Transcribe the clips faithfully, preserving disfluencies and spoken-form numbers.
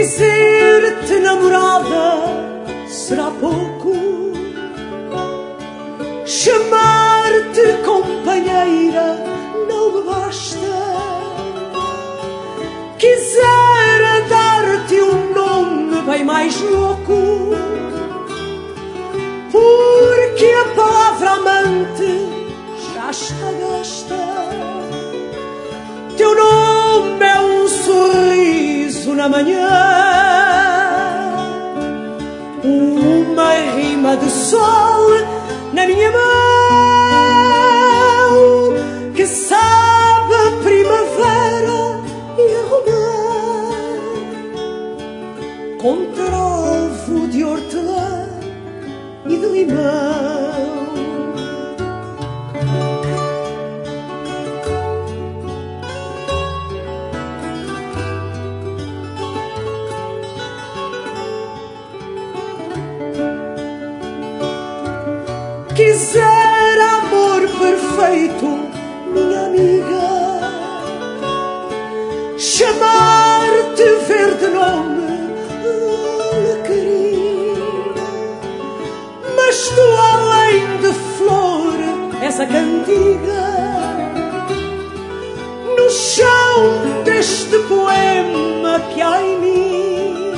Dizer-te namorada será pouco, chamar-te companheira não me basta. Quisera dar-te um nome bem mais louco, porque a palavra amante já está gasta. Teu nome é um sorriso na manhã, uma rima de sol na minha mão, que sabe a primavera e a romã, com trovo de hortelã e de limão. Quisera amor perfeito, minha amiga, chamar-te verde nome alecrim, mas tu além de flor és a cantiga no chão deste poema que há em mim.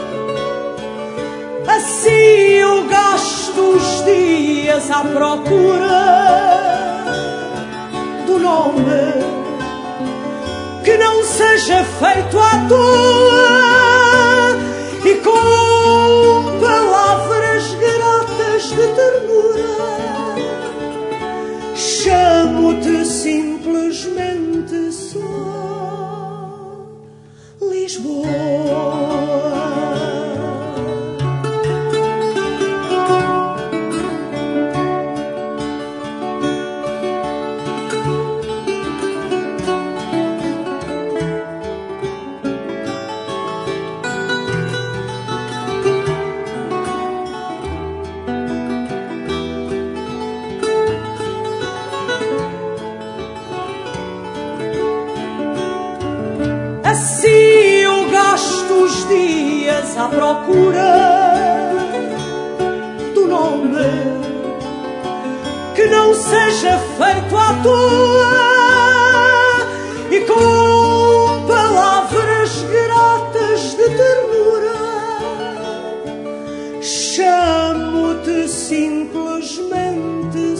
Assim eu gasto os dias à procura do nome que não seja feito à toa e com palavras gratas de ternura chamo-te simplesmente só Lisboa. Assim eu gasto os dias à procura do nome que não seja feito à toa e com palavras gratas de ternura chamo-te simplesmente